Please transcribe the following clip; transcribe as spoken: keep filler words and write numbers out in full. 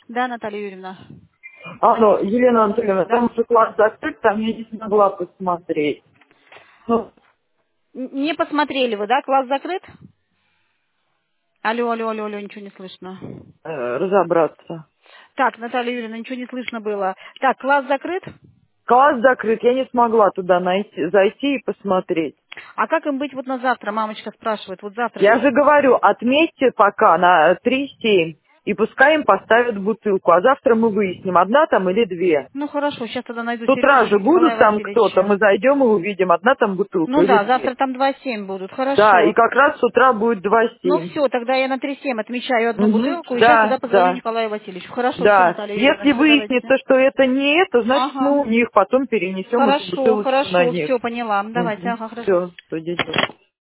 Да, Наталья Юрьевна. Алло, Елена Анатольевна, Да. там же класс закрыт, там я не смогла посмотреть. Ну, Н- Не посмотрели вы, да? Класс закрыт? Алло, алло, алло, алло, ничего не слышно. э, разобраться. Так, Наталья Юрьевна, ничего не слышно было. Так, класс закрыт? Класс закрыт, я не смогла туда найти, зайти и посмотреть. А как им быть вот на завтра? Мамочка спрашивает. Вот завтра Я же... же говорю, отметьте пока на три семь, и пускай им поставят бутылку, а завтра мы выясним, одна там или две. Ну хорошо, сейчас тогда найду С утра Сережу же Николая будут там кто-то, Васильевича. мы зайдем и увидим, одна там бутылка Ну или да, завтра две. там два семь будут. Да, и Хорошо. как раз с утра будет два Ну семь. все, тогда я на три семь отмечаю одну Угу. бутылку, и сейчас Да, туда позвоню да. Николаю Васильевичу. Хорошо, все, Да, Наталья Юрьевна, если все, давайте. выяснится, что это не это, значит мы Ага. у них потом перенесем эту Хорошо, бутылочку на хорошо, них. все, поняла. Давайте, ага, хорошо. Все, что делать.